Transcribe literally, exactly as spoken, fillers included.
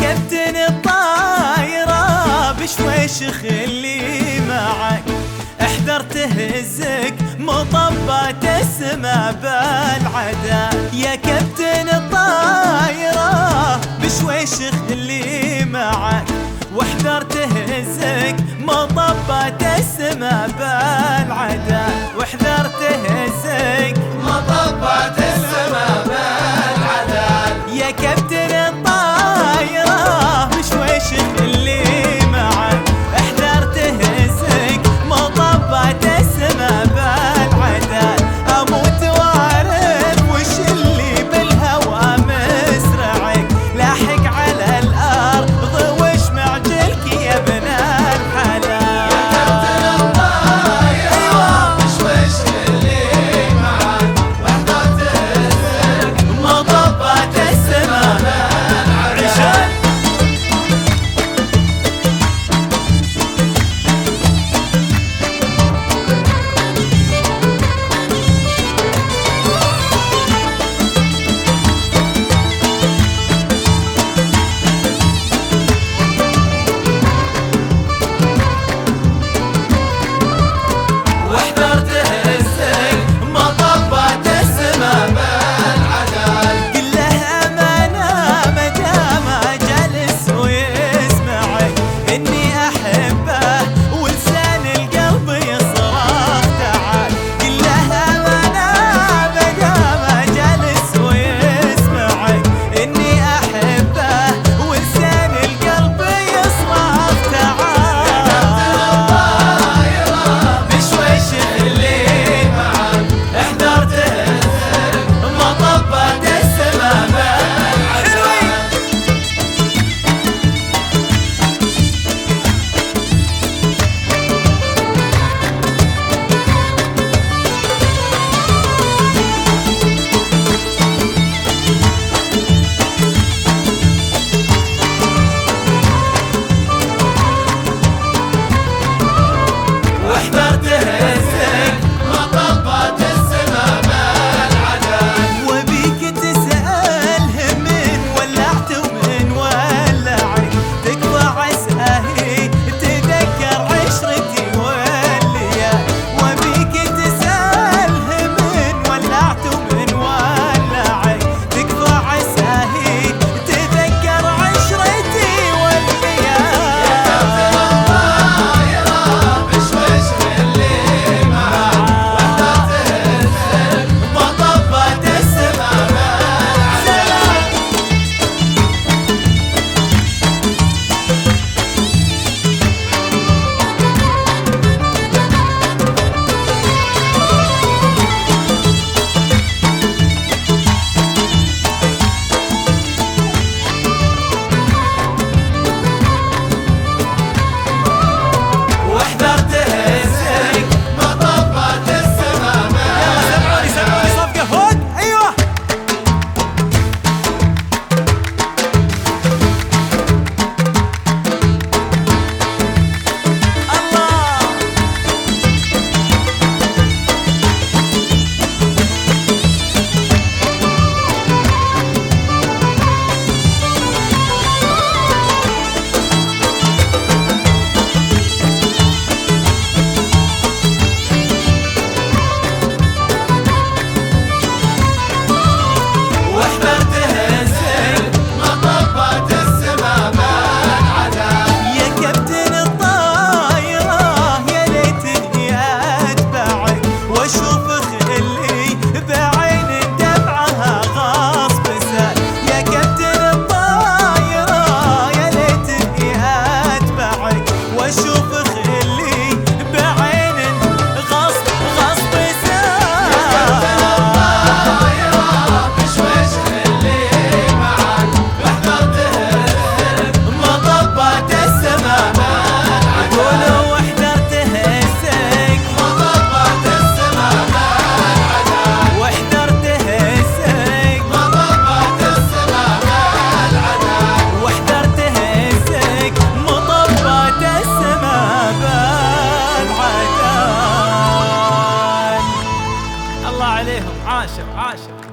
كابتن الطايرة بشويش خلي معك، احذر تهزك مطبات السما بالعدا. يا كابتن الطايرة بشويش خلي معك، واحذر تهزك مطبات السما بالعدا، واحذر تهزك مطبات السما بالعدا. يا كابتن الطايرة بشويش خلي معك، احذر تهزك مطبات السما بالعدا. اموت واعرف وش اللي بالهوى مسرعك، لاحق على الارض وش معجلك يا ابن الحلال. يا كابتن الطايرة أيوة. بشويش خلي معك، واحذر تهزك مطبات السما بالعدا. واحذر تهزك مطبات السما بالعدا. قل له امانه مدام جالس ويسمعك، اني احبه ولسان القلب يصرخ تعال. قل له امانه مدام جالس ويسمعك، اني احبه ولسان القلب يصرخ تعال. بشويش اللي معك، احذر تهزك مطبات السما بالعدا. واحذر تهزك مطبات السما بالعدا. وبيك تسأله من ولعت ومن ولعك، تقطع عساهي تذكر عشرتي والليال. وبيك تسأله من ولعت ومن ولعك، تقطع عساهي تذكر عشرتي والليال. الطايرة بشويش خلي معك، واحذر تهزك مطبات السما بالعدا. واحذر تهزك مطبات السما سمعوني سمعوني صفقة هود. ايوه الله. واحذر تهزك مطبات السما بالعدا. يا كابتن الطايرة يا ليتني أتبعك، وأشوف خلي بعين دمعها غصب سال. يا كابتن الطايرة يا ليتني أتبعك، وأشوف خلي بعين غصب غصب سال. الطايرة بشويش خلي معك، واحذر تهزك مطبات السما بالعدا. قولوا واحذر تهزك، مطبات السما بالعدا. واحذر تهزك، مطبات السما بالعدا. واحذر تهزك مطبات السما بالعدان. الله عليهم، عاشر عاشر.